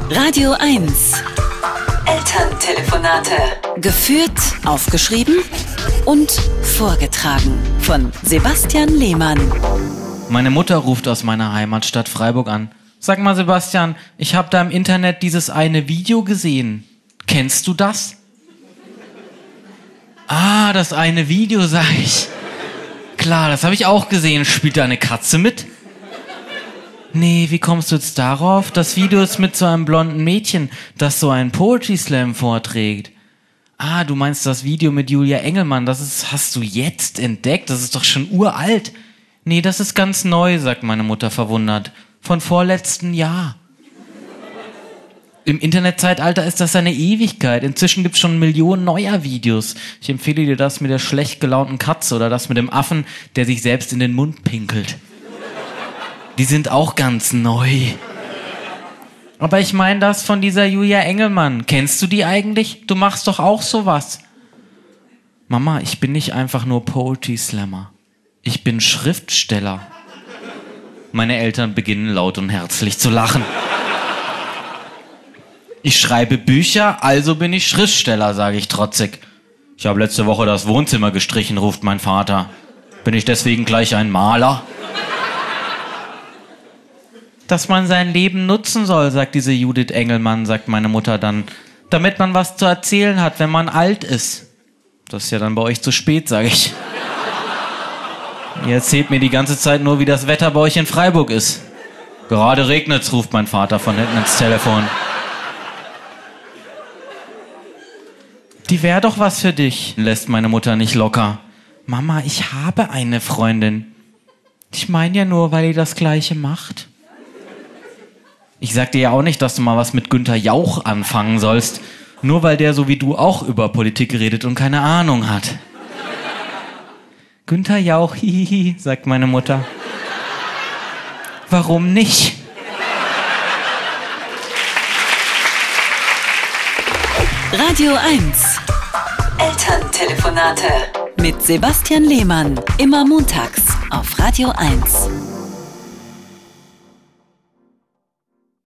Radio 1. Elterntelefonate. Geführt, aufgeschrieben und vorgetragen von Sebastian Lehmann. Meine Mutter ruft aus meiner Heimatstadt Freiburg an. Sag mal, Sebastian, ich habe da im Internet dieses eine Video gesehen. Kennst du das? Ah, das eine Video, sag ich. Klar, das habe ich auch gesehen. Spielt da eine Katze mit? Nee, wie kommst du jetzt darauf? Das Video ist mit so einem blonden Mädchen, das so einen Poetry Slam vorträgt. Ah, du meinst das Video mit Julia Engelmann, hast du jetzt entdeckt? Das ist doch schon uralt. Nee, das ist ganz neu, sagt meine Mutter verwundert. Von vorletzten Jahr. Im Internetzeitalter ist das eine Ewigkeit. Inzwischen gibt's schon Millionen neuer Videos. Ich empfehle dir das mit der schlecht gelaunten Katze oder das mit dem Affen, der sich selbst in den Mund pinkelt. Die sind auch ganz neu. Aber ich meine das von dieser Julia Engelmann. Kennst du die eigentlich? Du machst doch auch sowas. Mama, ich bin nicht einfach nur Poetry Slammer. Ich bin Schriftsteller. Meine Eltern beginnen laut und herzlich zu lachen. Ich schreibe Bücher, also bin ich Schriftsteller, sage ich trotzig. Ich habe letzte Woche das Wohnzimmer gestrichen, ruft mein Vater. Bin ich deswegen gleich ein Maler? Dass man sein Leben nutzen soll, sagt diese Judith Engelmann, sagt meine Mutter dann. Damit man was zu erzählen hat, wenn man alt ist. Das ist ja dann bei euch zu spät, sage ich. Ihr erzählt mir die ganze Zeit nur, wie das Wetter bei euch in Freiburg ist. Gerade regnet's, ruft mein Vater von hinten ins Telefon. Die wäre doch was für dich, lässt meine Mutter nicht locker. Mama, ich habe eine Freundin. Ich meine ja nur, weil ihr das Gleiche macht. Ich sag dir ja auch nicht, dass du mal was mit Günther Jauch anfangen sollst, nur weil der so wie du auch über Politik redet und keine Ahnung hat. Günther Jauch, hihihi, sagt meine Mutter. Warum nicht? Radio 1. Elterntelefonate mit Sebastian Lehmann. Immer montags auf Radio 1.